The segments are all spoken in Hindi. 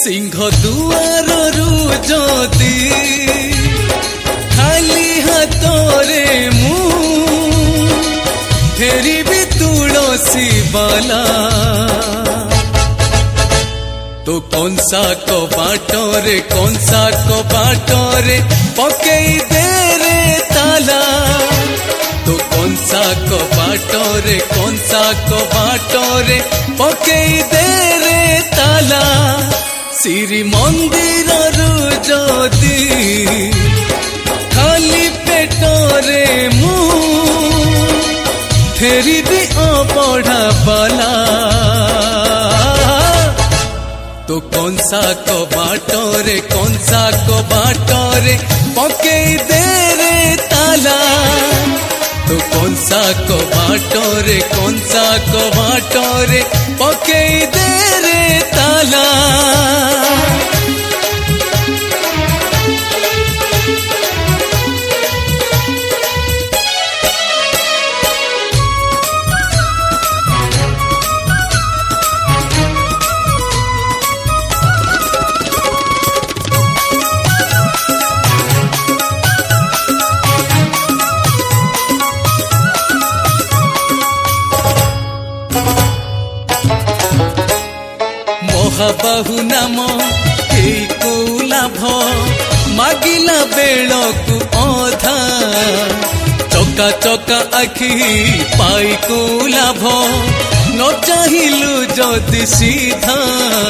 सिंह दुआररू जदि खाली हाथरे मु फेरिबी तुलसी बाला तो कंसा कबाटरे पकई दे रे ताला तो कंसा कबाटरे पकई दे रे ताला श्री मंदिर जदि खाली पेटरे मु फेरी भी अबढ़ा बाला तो कंसा कबाटरे पकई दे रे ताला तो कंसा कबाटरे पकई दे रे ताला बहु नाम को लाभ मागिला बेलू अधा चका चका आखि पाई को लाभ न चाहिलु जदि सीधा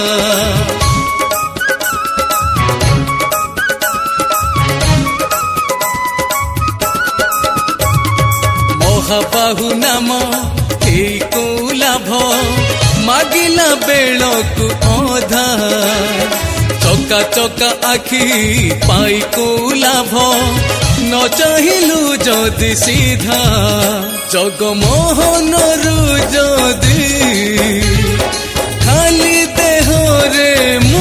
महाबाहु नाम को लाभ मागिला बेलू अधा चका चका आखि पाई को लाभ न चाहिलु जदि सीधा जगमोहन जदि खाली देहरे मु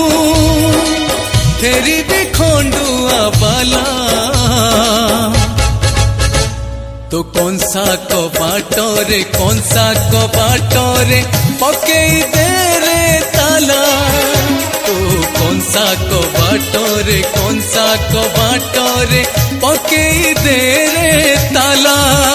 फेरी भी खंडुआ बाला तो कंसा कबाटरे पकई दे रे ताला तो कंसा कबाटरे पकई दे रे ताला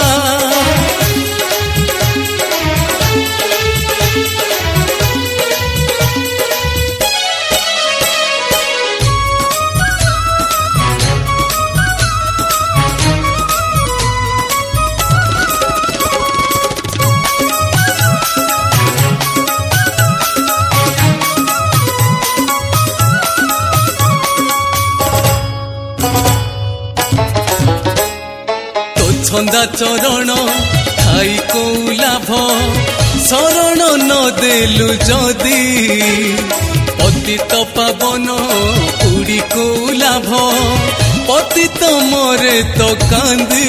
छंदा चरण खाई को लाभ शरण न देलु जदि पतित पावन उड़ी को लाभ पतित मरे तो कांदी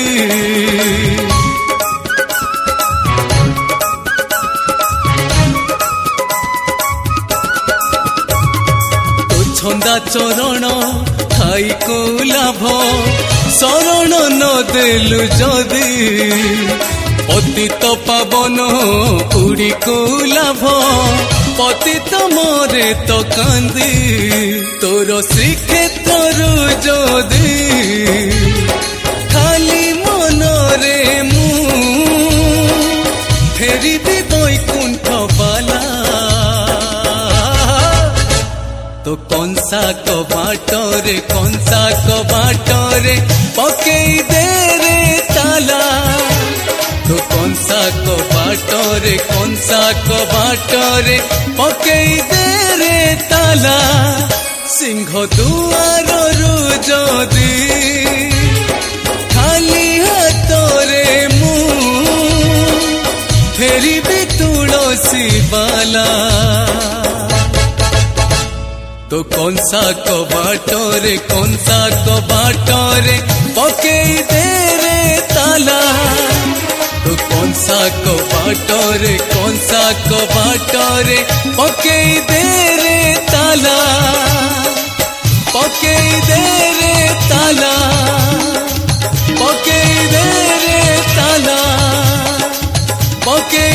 तो छंदा चरण खाई को लाभ शरण न देलु जदि पतित पावन उड़ी को लाभ पतित मरे तो कांदी तोर श्रीक्षेत्र जदि खाली मनरे मु फेरी भी वैकुंठ बाला तो कंसा कबाटरे पकई दे रे ताला तो कंसा कबाटरे पकई दे रे ताला सिंह दुआररू जदि खाली हाथरे मु फेरी भी तुलसी बाला तो कंसा कबाटरे पकई दे रे ताला तो कंसा कबाटरे पकई दे रे ताला पकई दे रे ताला पकई दे रे ताला पकई